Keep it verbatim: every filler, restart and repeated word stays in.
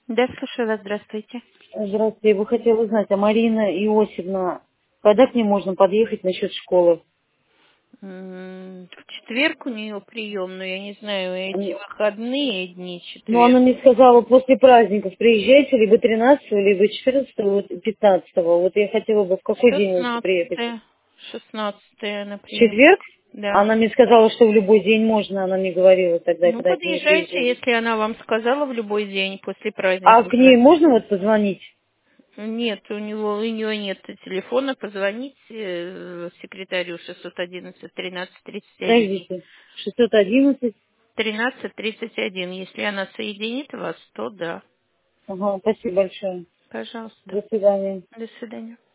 Да, слушаю вас, здравствуйте. Здравствуйте. Я бы хотела узнать, а Марина Иосифовна, когда к ней можно подъехать насчет школы? М, В четверг у нее прием, но я не знаю, эти М, выходные дни, Ну, она четверг. мне сказала, после праздников приезжайте либо тринадцатого, либо четырнадцатого, вот пятнадцатого. Вот я хотела бы в какой день лучше приехать? Шестнадцатое, шестнадцатое на В прием. четверг? Да. Она мне сказала, что в любой день можно, она мне говорила тогда, Ну, когда я к ней подъезжайте, приезжаю. если она вам сказала в любой день после А к праздников. ней Да. можно вот позвонить? Нет, у него у нее нет телефона, позвонить э, секретарю шестьсот одиннадцать тринадцать тридцать один. Подождите. шестьсот одиннадцать. тринадцать тридцать один. Если она соединит вас, то да. Ага, спасибо большое. Пожалуйста. До свидания. До свидания.